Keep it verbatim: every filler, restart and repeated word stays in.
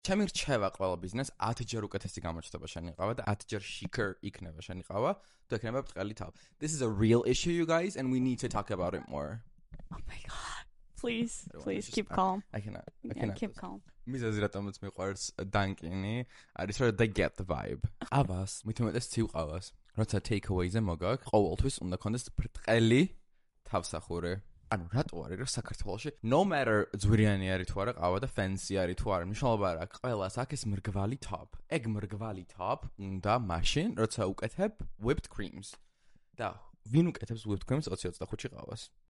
ჩემი რჩევა ყველა ბიზნეს ათჯერ უკეთესი გამოჩნდება შენი ყავა და ათჯერ შიქერ იქნება შენი ყავა თუ ექნება ბრტყელი თავი. This is a real issue, you guys, and we need to talk about it more. Oh my god. Please, please just- keep calm. I cannot. I Yeah, cannot. keep calm. მიზეზი რატომაც მიყვარს დანკინი არის რომ they get the vibe. ყავას მithumetes ცივ ყავას როცა take-away-ზე მოგაქვს ყოველთვის უნდა კონდეს ბრტყელი თავსახური. ანუ რატო არის რომ საქართველოში no matter ძვირიანი არის თუ არა ყავა და fancy არის თუ არა მნიშვნელობა არ აქვს ყველას აქ ეს მრგვალი top. ეგ მრგვალი top უნდა მაშინ როცა უკეთებ whipped creams. და ვინ უკეთებს whipped creams ოცი ოცდახუთში ყავას?